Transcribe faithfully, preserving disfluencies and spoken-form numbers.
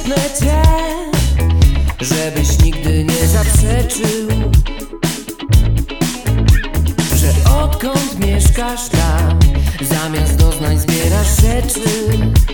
szepnę cię, żebyś nigdy nie zaprzeczył, że odkąd mieszkasz tam, zamiast doznań zbierasz rzeczy.